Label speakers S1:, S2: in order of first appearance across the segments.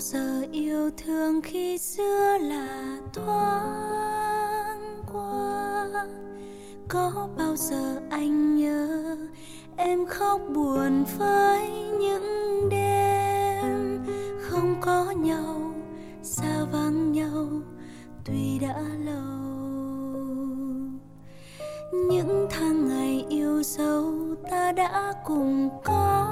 S1: giờ yêu thương khi xưa là thoáng qua? Có bao giờ anh nhớ em khóc buồn với những đêm không có nhau, xa vắng nhau tuy đã lâu? Những tháng ngày yêu dấu ta đã cùng có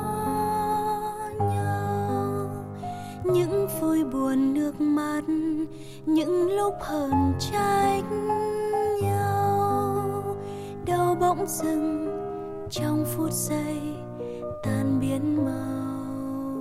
S1: nhau, những vui buồn nước mắt, những lúc hờn trách nhau, đâu bỗng dưng trong phút giây tan biến màu.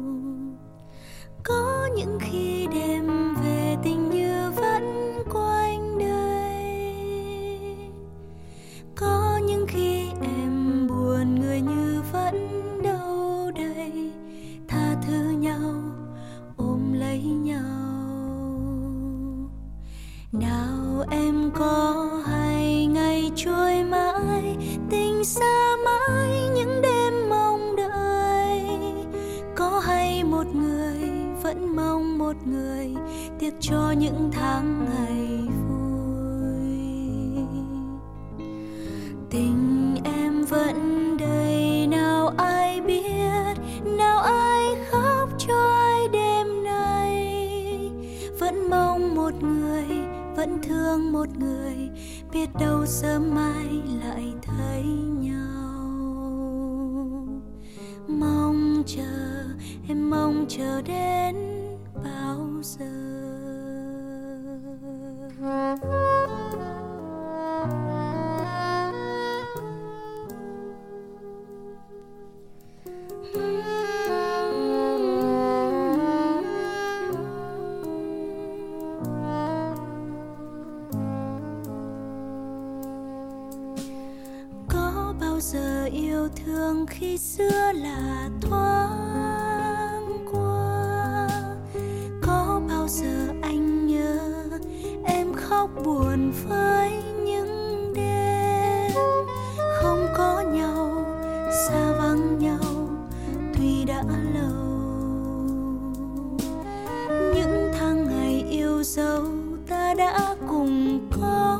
S1: Có những khi đêm về tình như vẫn quanh đây, có những khi em buồn người như vẫn đâu đây, tha thứ nhau ôm lấy nhau. Nào em có hay ngày trôi mãi, tình xa mãi những đêm mong đợi, có hay một người vẫn mong một người, tiếc cho những tháng ngày vui. Tình em vẫn đầy, nào ai biết, nào ai khóc cho ai đêm nay, vẫn mong một người, vẫn thương một người, biết đâu sớm mai lại thấy nhau. Mong chờ, em mong chờ đến bao giờ? Bao giờ yêu thương khi xưa là thoáng qua? Có bao giờ anh nhớ em khóc buồn với những đêm không có nhau, xa vắng nhau tuy đã lâu? Những tháng ngày yêu dấu ta đã cùng có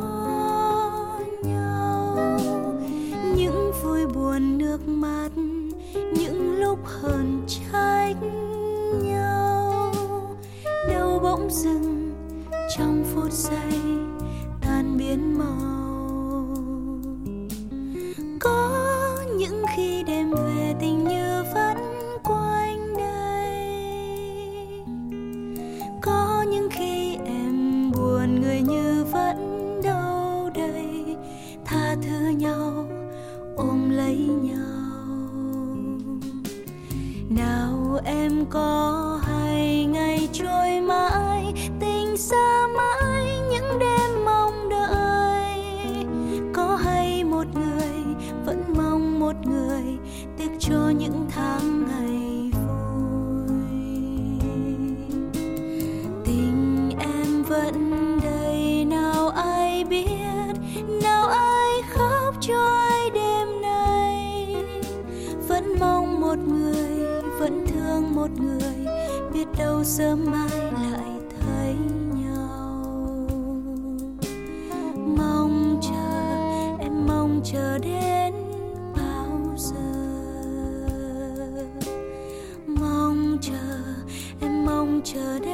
S1: vui buồn nước mắt, những lúc hờn trách nhau, đâu bỗng dưng trong phút giây tan biến màu. Có những khi đêm về tình như vẫn quanh đây, có những khi em buồn người như vẫn đâu đây, tha thứ nhau ôm lấy nhau. Nào em có hay ngày trôi mãi, tình xa mãi những đêm mong đợi, có hay một người vẫn mong một người, tiếc cho những tháng ngày vui. Tình em vẫn đầy, nào ai biết, nào ai khóc cho ai đêm nay, vẫn mong một người, vẫn thương một người, biết đâu sớm mai lại thấy nhau. Mong chờ, em mong chờ đến bao giờ? Mong chờ, em mong chờ đến